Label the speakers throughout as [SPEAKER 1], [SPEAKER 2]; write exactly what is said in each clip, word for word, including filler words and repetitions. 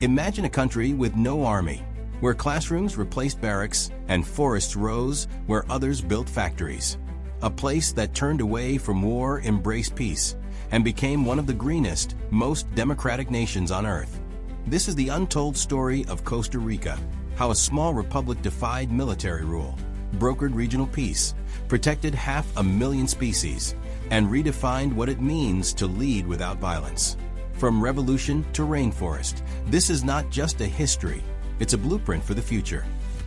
[SPEAKER 1] Imagine a country with no army, where classrooms replaced barracks and forests rose where others built factories. A place that turned away from war, embraced peace, and became one of the greenest, most democratic nations on earth. This is the untold story of Costa Rica, how a small republic defied military rule, brokered regional peace, protected half a million species, and redefined what it means to lead without violence. From revolution to rainforest, this is not just a history, it's a blueprint for the future.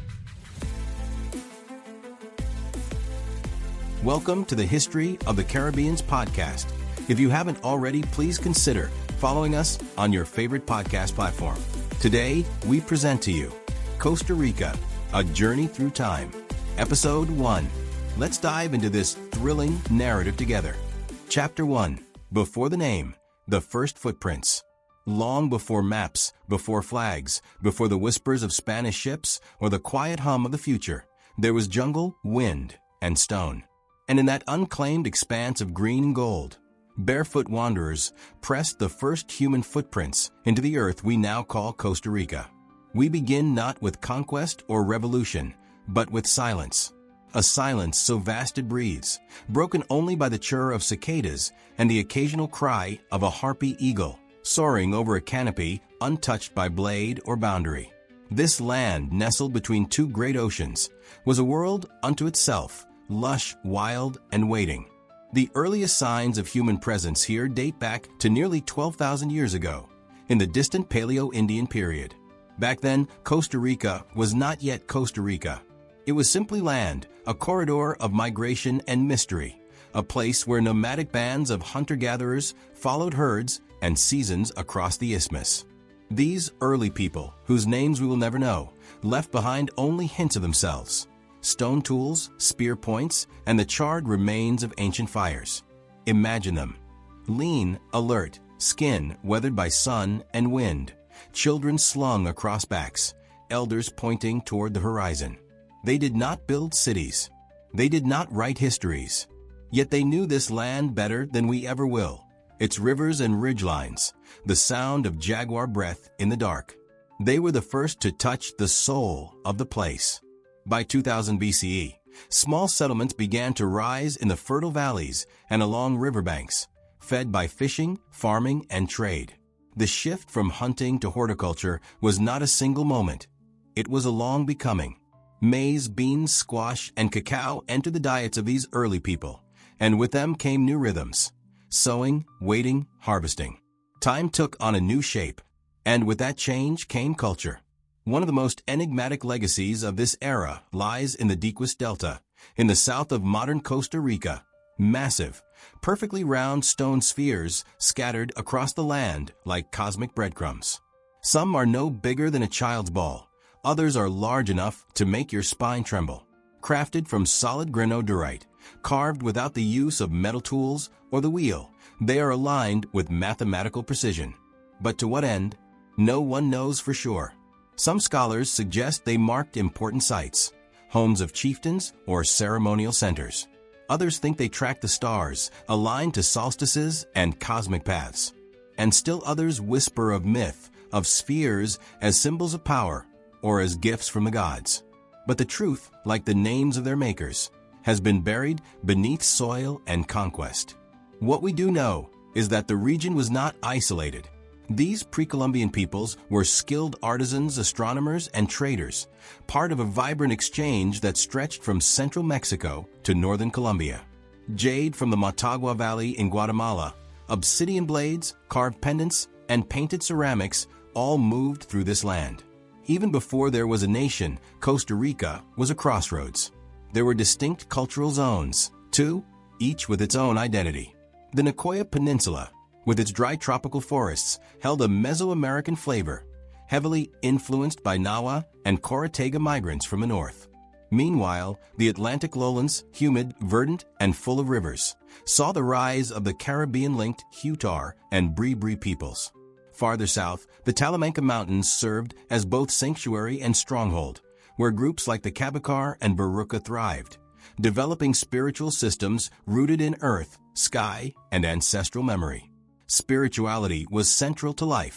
[SPEAKER 1] Welcome to the History of the Caribbean's podcast. If you haven't already, please consider following us on your favorite podcast platform. Today, we present to you Costa Rica, A Journey Through Time, Episode one. Let's dive into this thrilling narrative together. Chapter one. Before the name, the first footprints. Long before maps, before flags, before the whispers of Spanish ships or the quiet hum of the future, there was jungle, wind, and stone. And in that unclaimed expanse of green and gold, barefoot wanderers pressed the first human footprints into the earth we now call Costa Rica. We begin not with conquest or revolution, but with silence. A silence so vast it breathes, broken only by the chirr of cicadas and the occasional cry of a harpy eagle, soaring over a canopy untouched by blade or boundary. This land, nestled between two great oceans, was a world unto itself, lush, wild, and waiting. The earliest signs of human presence here date back to nearly twelve thousand years ago, in the distant Paleo-Indian period. Back then, Costa Rica was not yet Costa Rica. It was simply land, a corridor of migration and mystery, a place where nomadic bands of hunter-gatherers followed herds and seasons across the isthmus. These early people, whose names we will never know, left behind only hints of themselves: stone tools, spear points, and the charred remains of ancient fires. Imagine them. Lean, alert, skin weathered by sun and wind, children slung across backs, elders pointing toward the horizon. They did not build cities. They did not write histories. Yet they knew this land better than we ever will. Its rivers and ridgelines, the sound of jaguar breath in the dark. They were the first to touch the soul of the place. By two thousand B C E, small settlements began to rise in the fertile valleys and along riverbanks, fed by fishing, farming, and trade. The shift from hunting to horticulture was not a single moment. It was a long becoming. Maize, beans, squash, and cacao entered the diets of these early people, and with them came new rhythms: sowing, waiting, harvesting. Time took on a new shape, and with that change came culture. One of the most enigmatic legacies of this era lies in the Diquis Delta, in the south of modern Costa Rica. Massive, perfectly round stone spheres scattered across the land like cosmic breadcrumbs. Some are no bigger than a child's ball. Others are large enough to make your spine tremble. Crafted from solid granodiorite, carved without the use of metal tools or the wheel, they are aligned with mathematical precision. But to what end? No one knows for sure. Some scholars suggest they marked important sites, homes of chieftains or ceremonial centers. Others think they tracked the stars, aligned to solstices and cosmic paths. And still others whisper of myth, of spheres as symbols of power, or as gifts from the gods. But the truth, like the names of their makers, has been buried beneath soil and conquest. What we do know is that the region was not isolated. These pre-Columbian peoples were skilled artisans, astronomers, and traders, part of a vibrant exchange that stretched from central Mexico to northern Colombia. Jade from the Motagua Valley in Guatemala, obsidian blades, carved pendants, and painted ceramics all moved through this land. Even before there was a nation, Costa Rica was a crossroads. There were distinct cultural zones, two, each with its own identity. The Nicoya Peninsula, with its dry tropical forests, held a Mesoamerican flavor, heavily influenced by Nahua and Corotega migrants from the north. Meanwhile, the Atlantic lowlands, humid, verdant, and full of rivers, saw the rise of the Caribbean-linked Hutar and Bribri peoples. Farther south, the Talamanca Mountains served as both sanctuary and stronghold, where groups like the Cabicar and Baruca thrived, developing spiritual systems rooted in earth, sky, and ancestral memory. Spirituality was central to life.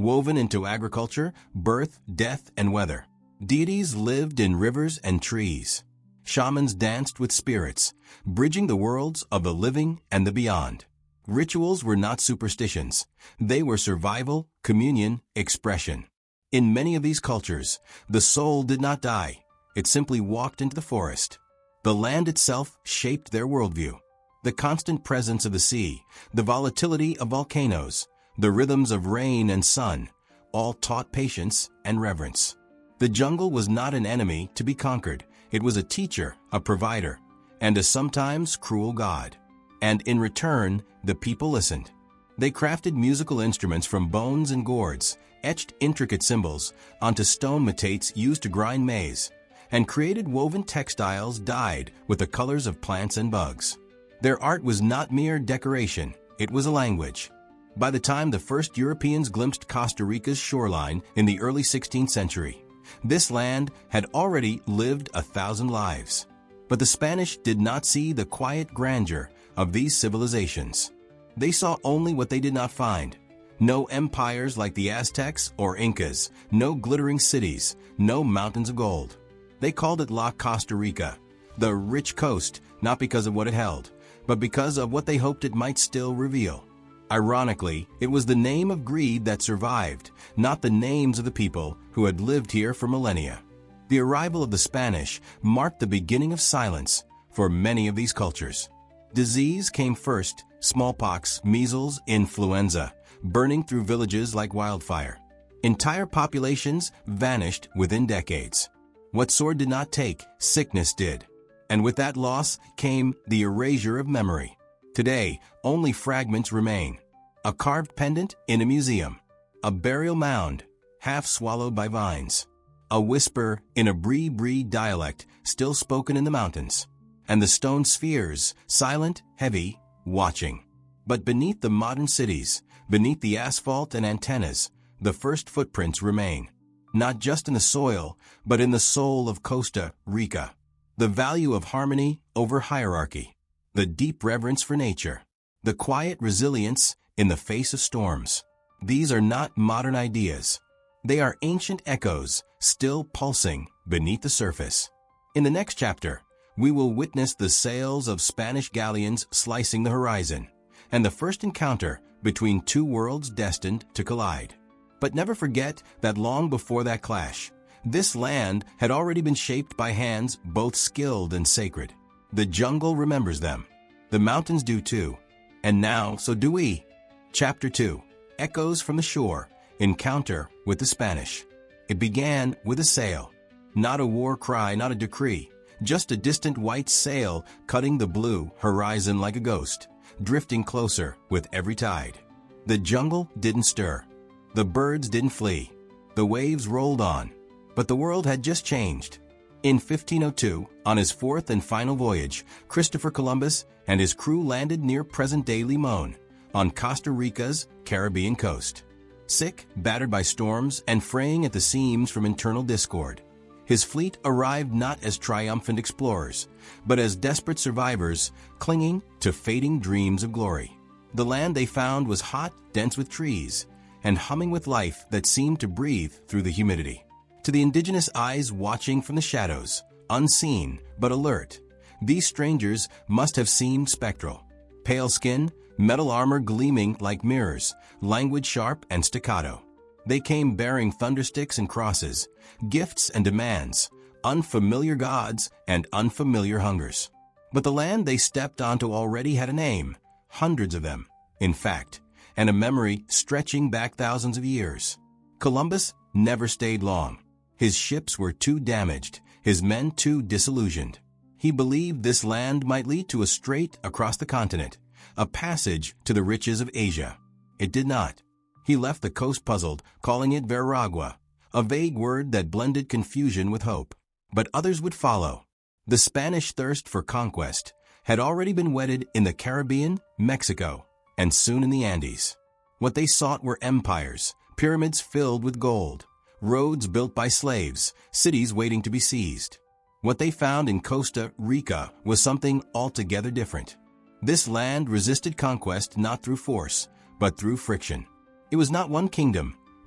[SPEAKER 1] woven into agriculture, birth, death, and weather. Deities lived in rivers and trees. Shamans danced with spirits, bridging the worlds of the living and the beyond. Rituals were not superstitions. They were survival, communion, expression. In many of these cultures, the soul did not die. It simply walked into the forest. The land itself shaped their worldview. The constant presence of the sea, the volatility of volcanoes, the rhythms of rain and sun, all taught patience and reverence. The jungle was not an enemy to be conquered. It was a teacher, a provider, and a sometimes cruel god. And in return, the people listened. They crafted musical instruments from bones and gourds, etched intricate symbols onto stone metates used to grind maize, and created woven textiles dyed with the colors of plants and bugs. Their art was not mere decoration, it was a language. By the time the first Europeans glimpsed Costa Rica's shoreline in the early sixteenth century, this land had already lived a thousand lives. But the Spanish did not see the quiet grandeur of these civilizations. They saw only what they did not find. No empires like the Aztecs or Incas, no glittering cities, no mountains of gold. They called it La Costa Rica, the rich coast, not because of what it held, but because of what they hoped it might still reveal. Ironically, it was the name of greed that survived, not the names of the people who had lived here for millennia. The arrival of the Spanish marked the beginning of silence for many of these cultures. Disease came first, smallpox, measles, influenza, burning through villages like wildfire. Entire populations vanished within decades. What sword did not take, sickness did. And with that loss came the erasure of memory. Today, only fragments remain. A carved pendant in a museum. A burial mound, half swallowed by vines. A whisper in a Bree-Bree dialect still spoken in the mountains. And the stone spheres, silent, heavy, watching. But beneath the modern cities, beneath the asphalt and antennas, the first footprints remain. Not just in the soil, but in the soul of Costa Rica. The value of harmony over hierarchy. The deep reverence for nature. The quiet resilience in the face of storms. These are not modern ideas. They are ancient echoes, still pulsing beneath the surface. In the next chapter, we will witness the sails of Spanish galleons slicing the horizon, and the first encounter between two worlds destined to collide. But never forget that long before that clash, this land had already been shaped by hands both skilled and sacred. The jungle remembers them. The mountains do too. And now, so do we. Chapter two. Echoes from the Shore. Encounter with the Spanish. It began with a sail. Not a war cry, not a decree. Just a distant white sail cutting the blue horizon like a ghost, drifting closer with every tide. The jungle didn't stir. The birds didn't flee. The waves rolled on. But the world had just changed. In fifteen oh two, on his fourth and final voyage, Christopher Columbus and his crew landed near present-day Limon, on Costa Rica's Caribbean coast. Sick, battered by storms, and fraying at the seams from internal discord, his fleet arrived not as triumphant explorers, but as desperate survivors clinging to fading dreams of glory. The land they found was hot, dense with trees, and humming with life that seemed to breathe through the humidity. To the indigenous eyes watching from the shadows, unseen but alert, these strangers must have seemed spectral. Pale skin, metal armor gleaming like mirrors, language sharp and staccato. They came bearing thundersticks and crosses, gifts and demands, unfamiliar gods and unfamiliar hungers. But the land they stepped onto already had a name, hundreds of them, in fact, and a memory stretching back thousands of years. Columbus never stayed long. His ships were too damaged, his men too disillusioned. He believed this land might lead to a strait across the continent, a passage to the riches of Asia. It did not. He left the coast puzzled, calling it Veragua, a vague word that blended confusion with hope. But others would follow. The Spanish thirst for conquest had already been whetted in the Caribbean, Mexico, and soon in the Andes. What they sought were empires, pyramids filled with gold, roads built by slaves, cities waiting to be seized. What they found in Costa Rica was something altogether different. This land resisted conquest not through force, but through friction. It was not one kingdom,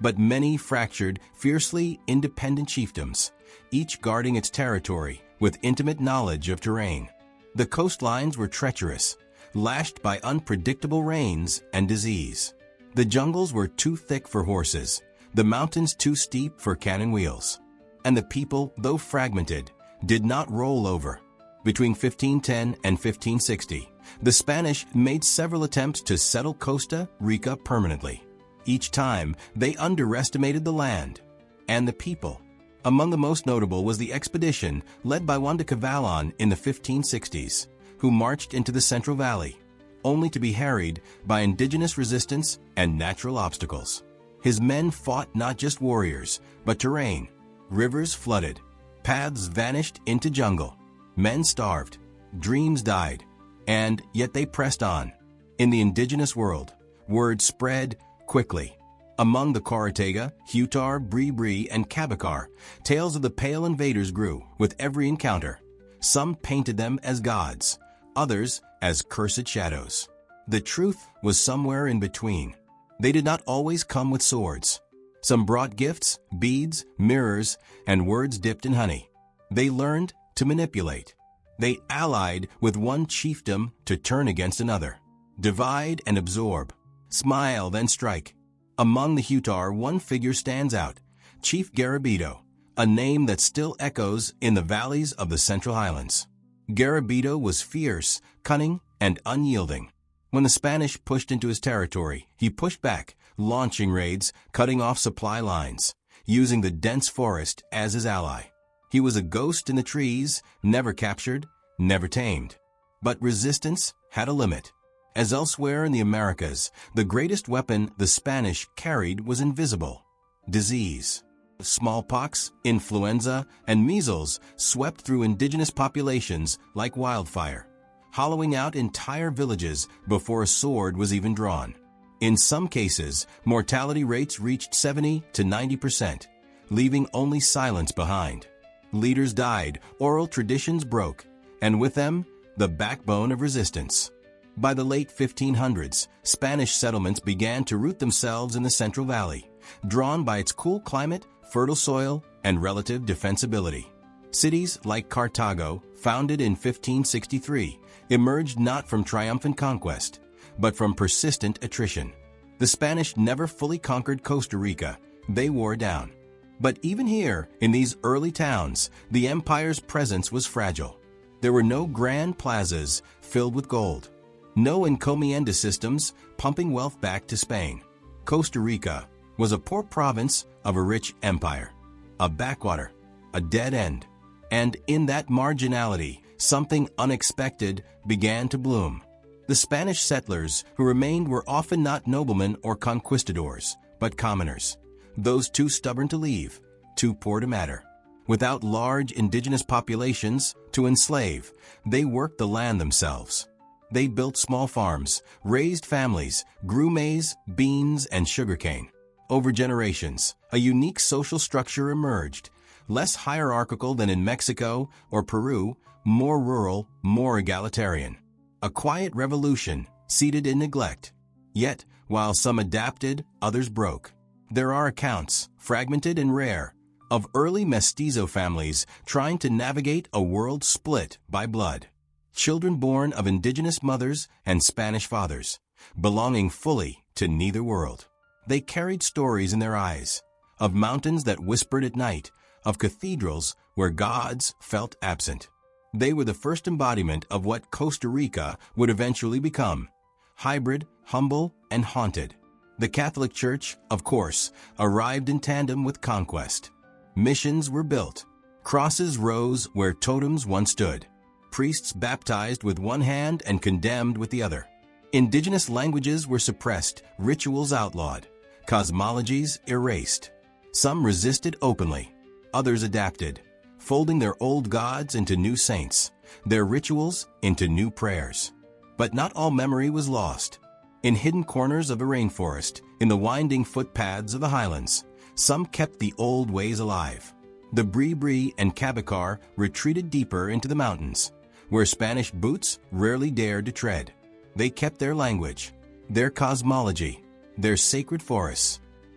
[SPEAKER 1] but many fractured, fiercely independent chiefdoms, each guarding its territory with intimate knowledge of terrain. The coastlines were treacherous, lashed by unpredictable rains and disease. The jungles were too thick for horses, the mountains too steep for cannon wheels. And the people, though fragmented, did not roll over. Between fifteen ten and fifteen sixty, the Spanish made several attempts to settle Costa Rica permanently. Each time, they underestimated the land and the people. Among the most notable was the expedition led by Juan de Cavallon in the fifteen sixties, who marched into the Central Valley, only to be harried by indigenous resistance and natural obstacles. His men fought not just warriors, but terrain. Rivers flooded, paths vanished into jungle, men starved, dreams died, and yet they pressed on. In the indigenous world, word spread quickly. Among the Corotega, Hutar, Bree-Bree, and Kabacar, tales of the pale invaders grew with every encounter. Some painted them as gods, others as cursed shadows. The truth was somewhere in between. They did not always come with swords. Some brought gifts, beads, mirrors, and words dipped in honey. They learned to manipulate. They allied with one chiefdom to turn against another. Divide and absorb. Smile, then strike. Among the Hutar, one figure stands out, Chief Garabito, a name that still echoes in the valleys of the Central Highlands. Garabito was fierce, cunning, and unyielding. When the Spanish pushed into his territory, he pushed back, launching raids, cutting off supply lines, using the dense forest as his ally. He was a ghost in the trees, never captured, never tamed. But resistance had a limit. As elsewhere in the Americas, the greatest weapon the Spanish carried was invisible. Disease. Smallpox, influenza, and measles swept through indigenous populations like wildfire, hollowing out entire villages before a sword was even drawn. In some cases, mortality rates reached seventy to ninety percent, leaving only silence behind. Leaders died, oral traditions broke, and with them, the backbone of resistance. By the late fifteen hundreds, Spanish settlements began to root themselves in the Central Valley, drawn by its cool climate, fertile soil, and relative defensibility. Cities like Cartago, founded in fifteen sixty-three, emerged not from triumphant conquest, but from persistent attrition. The Spanish never fully conquered Costa Rica. They wore down. But even here, in these early towns, the empire's presence was fragile. There were no grand plazas filled with gold, no encomienda systems pumping wealth back to Spain. Costa Rica was a poor province of a rich empire, a backwater, a dead end. And in that marginality, something unexpected began to bloom. The Spanish settlers who remained were often not noblemen or conquistadors, but commoners, those too stubborn to leave, too poor to matter. Without large indigenous populations to enslave, they worked the land themselves. They built small farms, raised families, grew maize, beans, and sugarcane. Over generations, a unique social structure emerged, less hierarchical than in Mexico or Peru, more rural, more egalitarian. A quiet revolution, seated in neglect. Yet, while some adapted, others broke. There are accounts, fragmented and rare, of early mestizo families trying to navigate a world split by blood. Children born of indigenous mothers and Spanish fathers, belonging fully to neither world. They carried stories in their eyes, of mountains that whispered at night, of cathedrals where gods felt absent. They were the first embodiment of what Costa Rica would eventually become, hybrid, humble, and haunted. The Catholic Church, of course, arrived in tandem with conquest. Missions were built. Crosses rose where totems once stood. Priests baptized with one hand and condemned with the other. Indigenous languages were suppressed, rituals outlawed, cosmologies erased. Some resisted openly, others adapted, folding their old gods into new saints, their rituals into new prayers. But not all memory was lost. In hidden corners of a rainforest, in the winding footpaths of the highlands, some kept the old ways alive. The Bree-Bree and Kabacar retreated deeper into the mountains, where Spanish boots rarely dared to tread. They kept their language, their cosmology, their sacred forests.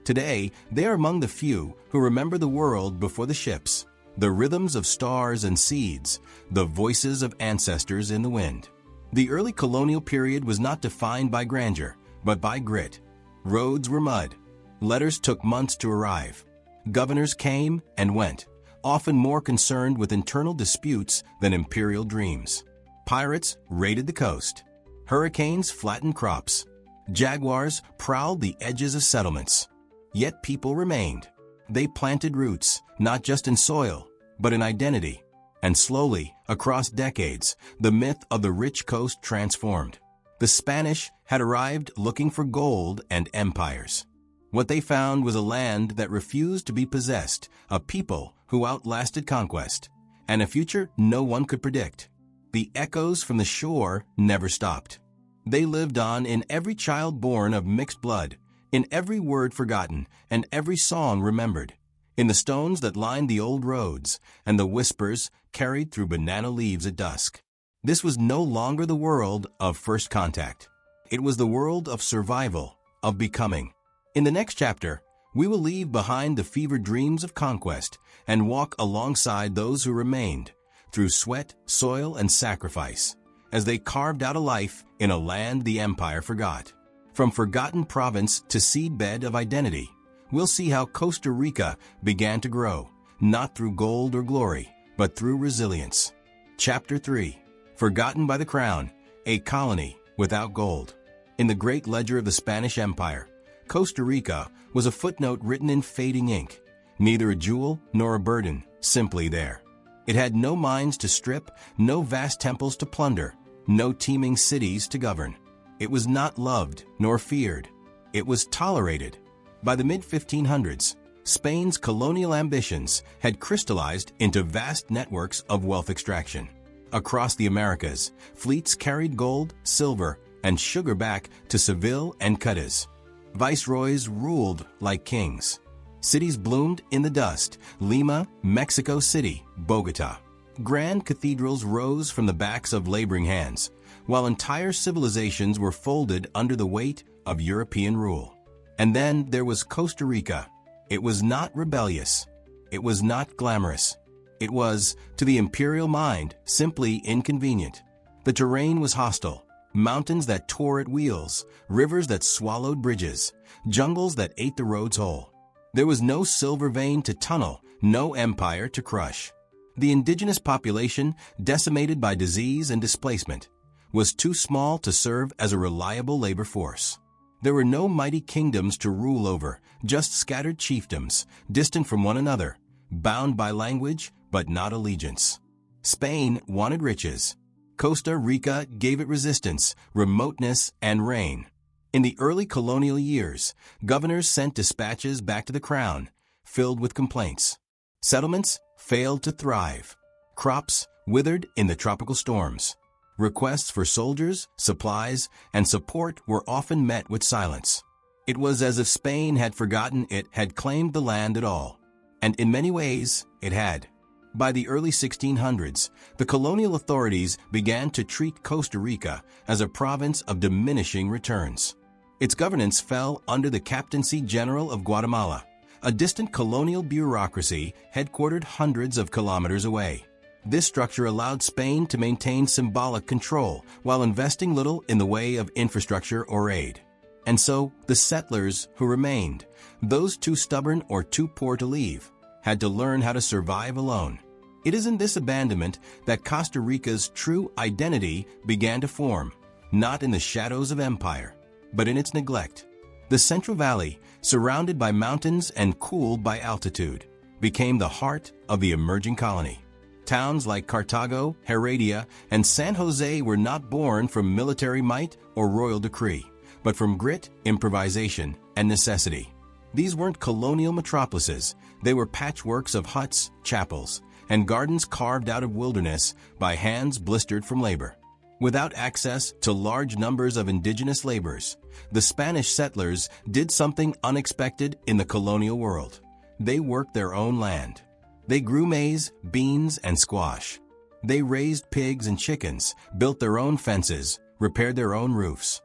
[SPEAKER 1] Today, they are among the few who remember the world before the ships, the rhythms of stars and seeds, the voices of ancestors in the wind. The early colonial period was not defined by grandeur, but by grit. Roads were mud. Letters took months to arrive. Governors came and went, often more concerned with internal disputes than imperial dreams. Pirates raided the coast. Hurricanes flattened crops. Jaguars prowled the edges of settlements. Yet people remained. They planted roots, not just in soil, but in identity. And slowly, across decades, the myth of the rich coast transformed. The Spanish had arrived looking for gold and empires. What they found was a land that refused to be possessed, a people who outlasted conquest, and a future no one could predict. The echoes from the shore never stopped. They lived on in every child born of mixed blood, in every word forgotten, and every song remembered, in the stones that lined the old roads, and the whispers carried through banana leaves at dusk. This was no longer the world of first contact. It was the world of survival, of becoming. In the next chapter, we will leave behind the fevered dreams of conquest and walk alongside those who remained, through sweat, soil, and sacrifice, as they carved out a life in a land the empire forgot. From forgotten province to seedbed of identity, we'll see how Costa Rica began to grow, not through gold or glory, but through resilience. Chapter three. Forgotten by the Crown, a colony without gold. In the great ledger of the Spanish Empire, Costa Rica was a footnote written in fading ink, neither a jewel nor a burden, simply there. It had no mines to strip, no vast temples to plunder, no teeming cities to govern. It was not loved nor feared. It was tolerated. By the mid fifteen hundreds, Spain's colonial ambitions had crystallized into vast networks of wealth extraction. Across the Americas, fleets carried gold, silver, and sugar back to Seville and Cadiz. Viceroys ruled like kings. Cities bloomed in the dust: Lima, Mexico City, Bogota. Grand cathedrals rose from the backs of laboring hands, while entire civilizations were folded under the weight of European rule. And then there was Costa Rica. It was not rebellious. It was not glamorous. It was, to the imperial mind, simply inconvenient. The terrain was hostile. Mountains that tore at wheels, rivers that swallowed bridges, jungles that ate the roads whole. There was no silver vein to tunnel, no empire to crush. The indigenous population, decimated by disease and displacement, was too small to serve as a reliable labor force. There were no mighty kingdoms to rule over, just scattered chiefdoms, distant from one another, bound by language but not allegiance. Spain wanted riches. Costa Rica gave it resistance, remoteness, and rain. In the early colonial years, governors sent dispatches back to the crown, filled with complaints. Settlements failed to thrive. Crops withered in the tropical storms. Requests for soldiers, supplies, and support were often met with silence. It was as if Spain had forgotten it had claimed the land at all. And in many ways, it had. By the early sixteen hundreds, the colonial authorities began to treat Costa Rica as a province of diminishing returns. Its governance fell under the Captaincy General of Guatemala, a distant colonial bureaucracy headquartered hundreds of kilometers away. This structure allowed Spain to maintain symbolic control while investing little in the way of infrastructure or aid. And so, the settlers who remained, those too stubborn or too poor to leave, had to learn how to survive alone. It is in this abandonment that Costa Rica's true identity began to form, not in the shadows of empire, but in its neglect. The Central Valley, surrounded by mountains and cooled by altitude, became the heart of the emerging colony. Towns like Cartago, Heredia, and San Jose were not born from military might or royal decree, but from grit, improvisation, and necessity. These weren't colonial metropolises. They were patchworks of huts, chapels, and gardens carved out of wilderness by hands blistered from labor. Without access to large numbers of indigenous laborers, the Spanish settlers did something unexpected in the colonial world. They worked their own land. They grew maize, beans, and squash. They raised pigs and chickens, built their own fences, repaired their own roofs.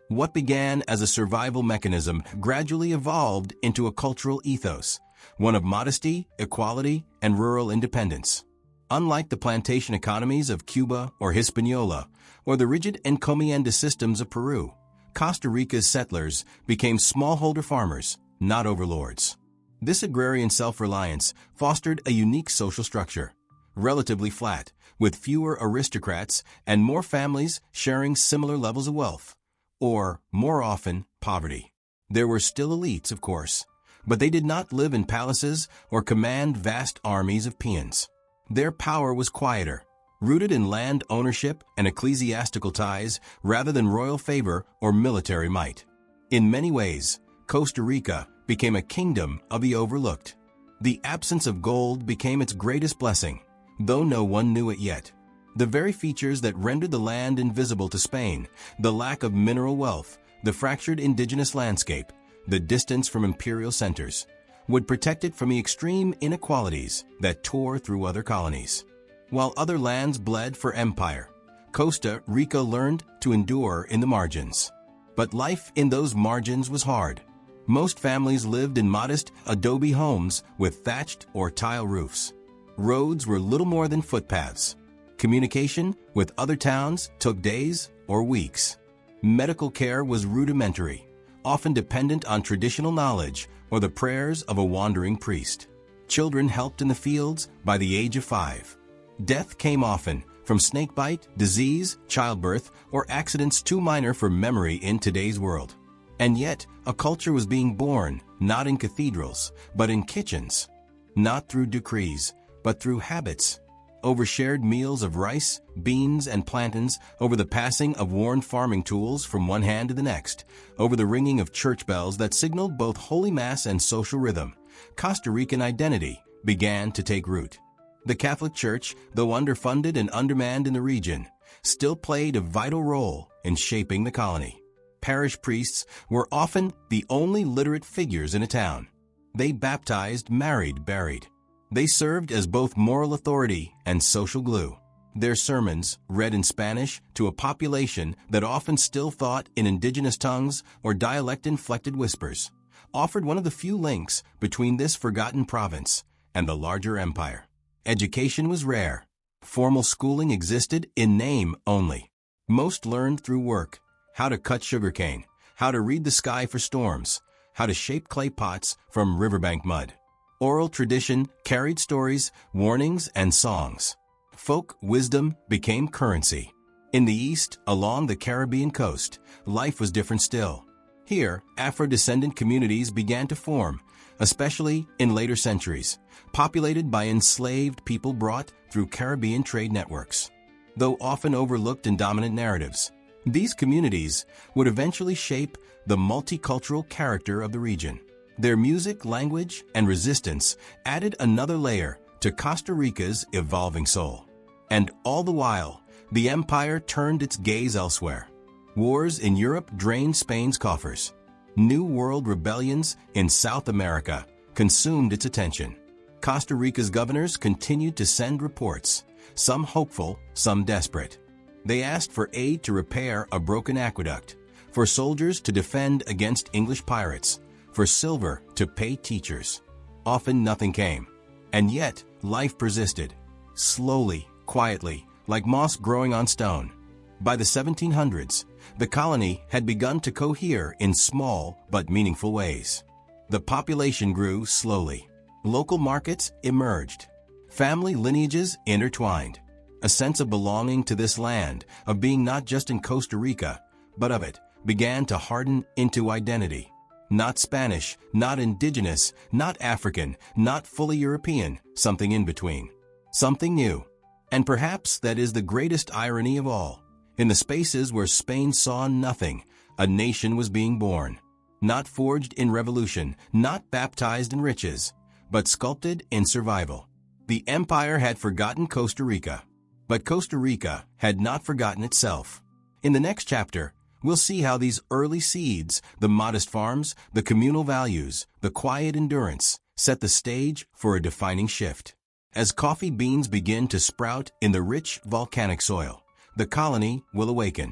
[SPEAKER 1] What began as a survival mechanism gradually evolved into a cultural ethos, one of modesty, equality, and rural independence. Unlike the plantation economies of Cuba or Hispaniola, or the rigid encomienda systems of Peru, Costa Rica's settlers became smallholder farmers, not overlords. This agrarian self-reliance fostered a unique social structure, relatively flat, with fewer aristocrats and more families sharing similar levels of wealth, or, more often, poverty. There were still elites, of course, but they did not live in palaces or command vast armies of peons. Their power was quieter, rooted in land ownership and ecclesiastical ties rather than royal favor or military might. In many ways, Costa Rica became a kingdom of the overlooked. The absence of gold became its greatest blessing, though no one knew it yet. The very features that rendered the land invisible to Spain, the lack of mineral wealth, the fractured indigenous landscape, the distance from imperial centers, would protect it from the extreme inequalities that tore through other colonies. While other lands bled for empire, Costa Rica learned to endure in the margins. But life in those margins was hard. Most families lived in modest adobe homes with thatched or tile roofs. Roads were little more than footpaths. Communication with other towns took days or weeks. Medical care was rudimentary, often dependent on traditional knowledge or the prayers of a wandering priest. Children helped in the fields by the age of five. Death came often from snakebite, disease, childbirth, or accidents too minor for memory in today's world. And yet, a culture was being born, not in cathedrals, but in kitchens. Not through decrees, but through habits. Over shared meals of rice, beans, and plantains, over the passing of worn farming tools from one hand to the next, over the ringing of church bells that signaled both Holy Mass and social rhythm, Costa Rican identity began to take root. The Catholic Church, though underfunded and undermanned in the region, still played a vital role in shaping the colony. Parish priests were often the only literate figures in a town. They baptized, married, buried. They served as both moral authority and social glue. Their sermons, read in Spanish to a population that often still thought in indigenous tongues or dialect-inflected whispers, offered one of the few links between this forgotten province and the larger empire. Education was rare. Formal schooling existed in name only. Most learned through work: how to cut sugarcane, how to read the sky for storms, how to shape clay pots from riverbank mud. Oral tradition carried stories, warnings, and songs. Folk wisdom became currency. In the East, along the Caribbean coast, life was different still. Here, Afro-descendant communities began to form, especially in later centuries, populated by enslaved people brought through Caribbean trade networks. Though often overlooked in dominant narratives, these communities would eventually shape the multicultural character of the region. Their music, language, and resistance added another layer to Costa Rica's evolving soul. And all the while, the empire turned its gaze elsewhere. Wars in Europe drained Spain's coffers. New World rebellions in South America consumed its attention. Costa Rica's governors continued to send reports, some hopeful, some desperate. They asked for aid to repair a broken aqueduct, for soldiers to defend against English pirates, for silver to pay teachers. Often nothing came. And yet, life persisted. Slowly, quietly, like moss growing on stone. By the seventeen hundreds, the colony had begun to cohere in small but meaningful ways. The population grew slowly. Local markets emerged. Family lineages intertwined. A sense of belonging to this land, of being not just in Costa Rica, but of it, began to harden into identity. Not Spanish, not indigenous, not African, not fully European, something in between. Something new. And perhaps that is the greatest irony of all. In the spaces where Spain saw nothing, a nation was being born. Not forged in revolution, not baptized in riches, but sculpted in survival. The empire had forgotten Costa Rica, but Costa Rica had not forgotten itself. In the next chapter, we'll see how these early seeds, the modest farms, the communal values, the quiet endurance, set the stage for a defining shift. As coffee beans begin to sprout in the rich volcanic soil, the colony will awaken.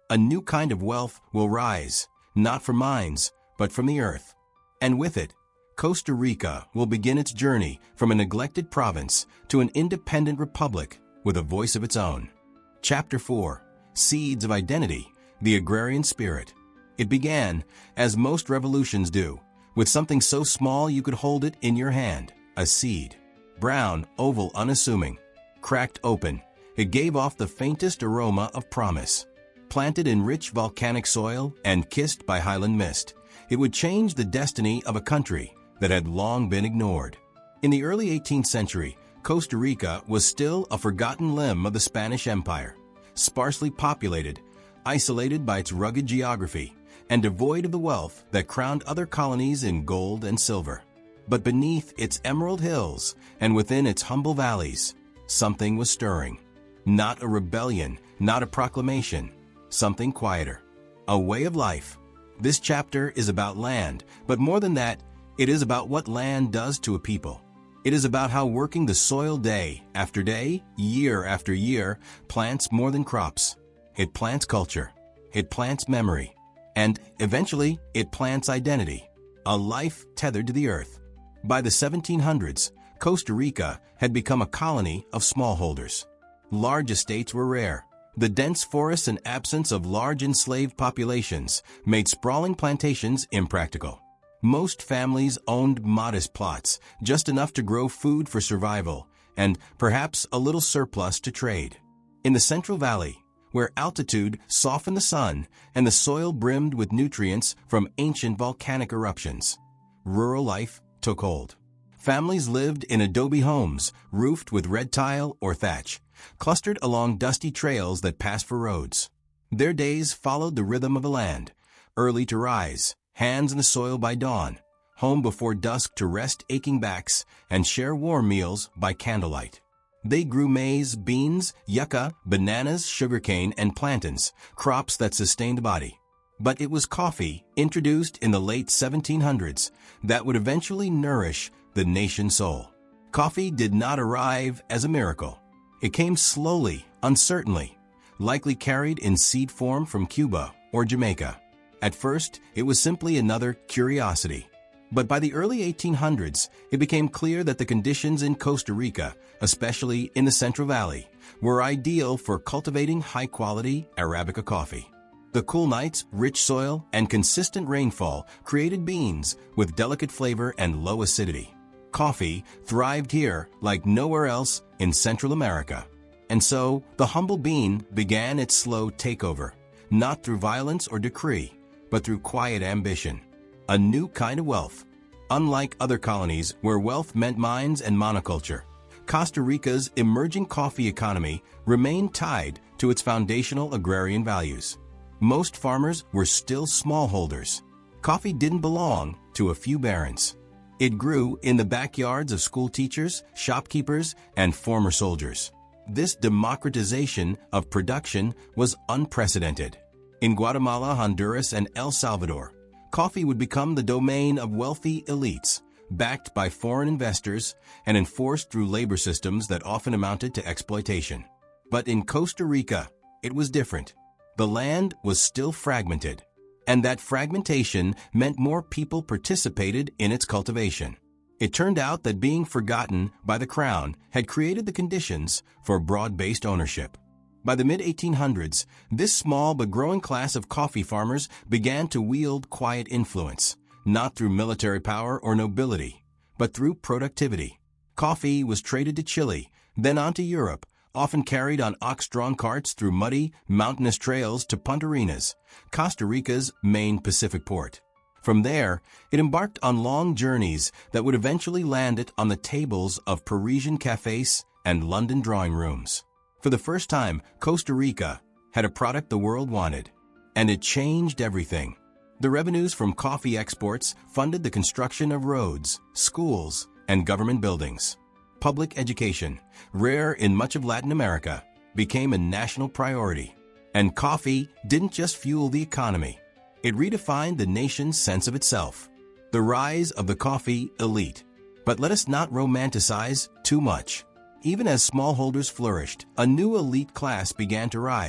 [SPEAKER 1] A new kind of wealth will rise, not from mines, but from the earth. And with it, Costa Rica will begin its journey from a neglected province to an independent republic with a voice of its own. Chapter four. Seeds of Identity, the Agrarian Spirit. It began, as most revolutions do, with something so small you could hold it in your hand, a seed. Brown, oval, unassuming. Cracked open, it gave off the faintest aroma of promise. Planted in rich volcanic soil and kissed by highland mist, it would change the destiny of a country that had long been ignored. In the early eighteenth century, Costa Rica was still a forgotten limb of the Spanish Empire, sparsely populated, isolated by its rugged geography, and devoid of the wealth that crowned other colonies in gold and silver. But beneath its emerald hills and within its humble valleys, something was stirring. Not a rebellion, not a proclamation, something quieter. A way of life. This chapter is about land, but more than that, it is about what land does to a people. It is about how working the soil day after day, year after year, plants more than crops. It plants culture. It plants memory. And, eventually, it plants identity. A life tethered to the earth. By the seventeen hundreds, Costa Rica had become a colony of smallholders. Large estates were rare. The dense forests and absence of large enslaved populations made sprawling plantations impractical. Most families owned modest plots, just enough to grow food for survival, and perhaps a little surplus to trade. In the Central Valley, where altitude softened the sun and the soil brimmed with nutrients from ancient volcanic eruptions, rural life took hold. Families lived in adobe homes, roofed with red tile or thatch, clustered along dusty trails that passed for roads. Their days followed the rhythm of the land, early to rise, hands in the soil by dawn, home before dusk to rest aching backs and share warm meals by candlelight. They grew maize, beans, yucca, bananas, sugarcane, and plantains, crops that sustained the body. But it was coffee, introduced in the late seventeen hundreds, that would eventually nourish the nation's soul. Coffee did not arrive as a miracle. It came slowly, uncertainly, likely carried in seed form from Cuba or Jamaica. At first, it was simply another curiosity. But by the early eighteen hundreds, it became clear that the conditions in Costa Rica, especially in the Central Valley, were ideal for cultivating high-quality Arabica coffee. The cool nights, rich soil, and consistent rainfall created beans with delicate flavor and low acidity. Coffee thrived here like nowhere else in Central America. And so, the humble bean began its slow takeover, not through violence or decree, but through quiet ambition. A new kind of wealth. Unlike other colonies where wealth meant mines and monoculture, Costa Rica's emerging coffee economy remained tied to its foundational agrarian values. Most farmers were still smallholders. Coffee didn't belong to a few barons. It grew in the backyards of school teachers, shopkeepers, and former soldiers. This democratization of production was unprecedented. In Guatemala, Honduras, and El Salvador, coffee would become the domain of wealthy elites, backed by foreign investors and enforced through labor systems that often amounted to exploitation. But in Costa Rica, it was different. The land was still fragmented, and that fragmentation meant more people participated in its cultivation. It turned out that being forgotten by the crown had created the conditions for broad-based ownership. By the mid eighteen hundreds, this small but growing class of coffee farmers began to wield quiet influence, not through military power or nobility, but through productivity. Coffee was traded to Chile, then on to Europe, often carried on ox-drawn carts through muddy, mountainous trails to Punta Arenas, Costa Rica's main Pacific port. From there, it embarked on long journeys that would eventually land it on the tables of Parisian cafes and London drawing rooms. For the first time, Costa Rica had a product the world wanted, and it changed everything. The revenues from coffee exports funded the construction of roads, schools, and government buildings. Public education, rare in much of Latin America, became a national priority. And coffee didn't just fuel the economy. It redefined the nation's sense of itself. The rise of the coffee elite. But let us not romanticize too much. Even as smallholders flourished, a new elite class began to rise.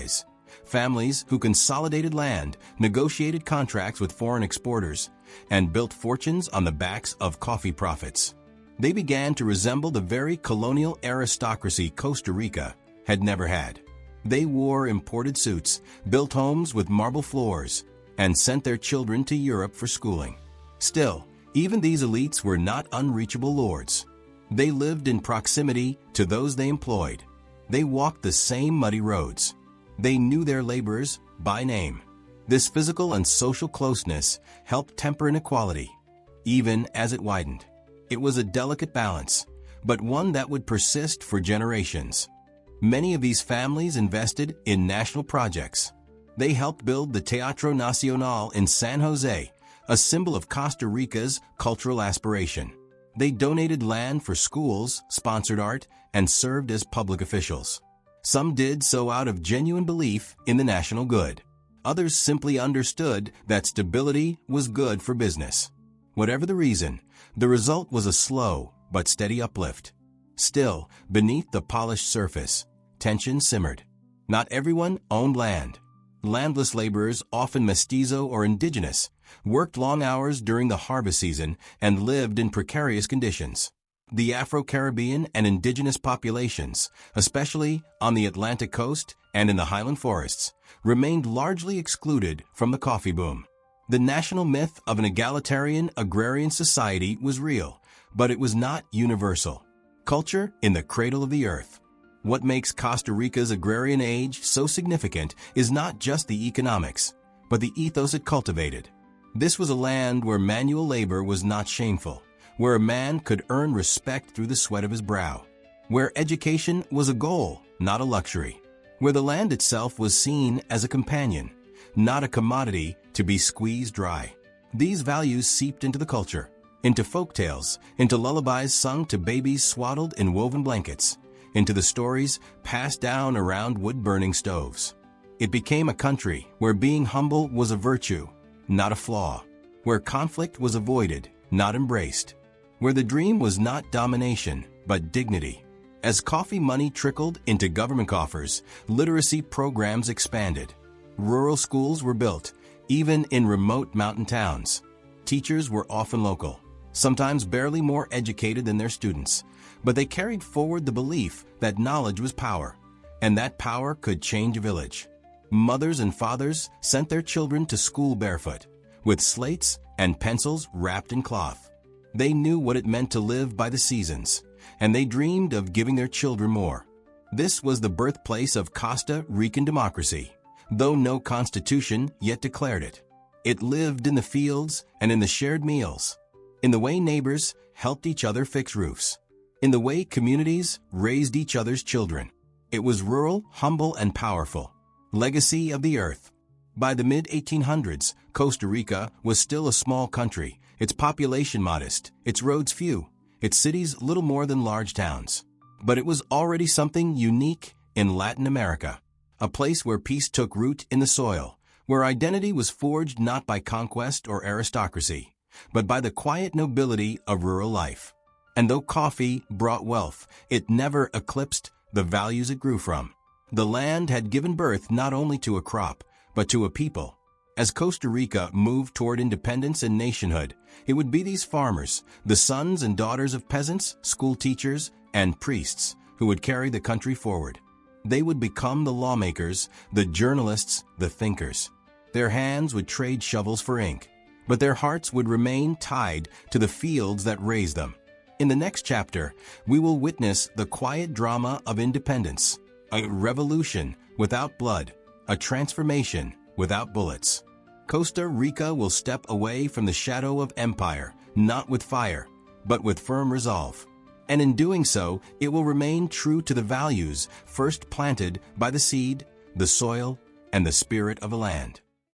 [SPEAKER 1] families who consolidated land, negotiated contracts with foreign exporters, and built fortunes on the backs of coffee profits. They began to resemble the very colonial aristocracy Costa Rica had never had. They wore imported suits, built homes with marble floors, and sent their children to Europe for schooling. Still, even these elites were not unreachable lords. They lived in proximity to those they employed. They walked the same muddy roads. They knew their laborers by name. This physical and social closeness helped temper inequality, even as it widened. It was a delicate balance, but one that would persist for generations. Many of these families invested in national projects. They helped build the Teatro Nacional in San Jose, a symbol of Costa Rica's cultural aspiration. They donated land for schools, sponsored art, and served as public officials. Some did so out of genuine belief in the national good. Others simply understood that stability was good for business. Whatever the reason, the result was a slow but steady uplift. Still, beneath the polished surface, tension simmered. Not everyone owned land. Landless laborers, often mestizo or indigenous, worked long hours during the harvest season and lived in precarious conditions. The Afro-Caribbean and indigenous populations, especially on the Atlantic coast and in the highland forests, remained largely excluded from the coffee boom. The national myth of an egalitarian agrarian society was real, but it was not universal. Culture in the cradle of the earth. What makes Costa Rica's agrarian age so significant is not just the economics, but the ethos it cultivated. This was a land where manual labor was not shameful, where a man could earn respect through the sweat of his brow, where education was a goal, not a luxury, where the land itself was seen as a companion, not a commodity to be squeezed dry. These values seeped into the culture, into folktales, into lullabies sung to babies swaddled in woven blankets, into the stories passed down around wood-burning stoves. It became a country where being humble was a virtue, not a flaw, where conflict was avoided, not embraced, where the dream was not domination, but dignity. As coffee money trickled into government coffers, literacy programs expanded. Rural schools were built, even in remote mountain towns. Teachers were often local, sometimes barely more educated than their students, but they carried forward the belief that knowledge was power, and that power could change a village. Mothers and fathers sent their children to school barefoot, with slates and pencils wrapped in cloth. They knew what it meant to live by the seasons, and they dreamed of giving their children more. This was the birthplace of Costa Rican democracy, though no constitution yet declared it. It lived in the fields and in the shared meals, in the way neighbors helped each other fix roofs, in the way communities raised each other's children. It was rural, humble, and powerful. Legacy of the earth. By the mid eighteen hundreds, Costa Rica was still a small country, its population modest, its roads few, its cities little more than large towns. But it was already something unique in Latin America, a place where peace took root in the soil, where identity was forged not by conquest or aristocracy, but by the quiet nobility of rural life. And though coffee brought wealth, it never eclipsed the values it grew from. The land had given birth not only to a crop, but to a people. As Costa Rica moved toward independence and nationhood, it would be these farmers, the sons and daughters of peasants, school teachers, and priests, who would carry the country forward. They would become the lawmakers, the journalists, the thinkers. Their hands would trade shovels for ink, but their hearts would remain tied to the fields that raised them. In the next chapter, we will witness the quiet drama of independence, a revolution without blood, a transformation without bullets. Costa Rica will step away from the shadow of empire, not with fire, but with firm resolve. And in doing so, it will remain true to the values first planted by the seed, the soil, and the spirit of the land.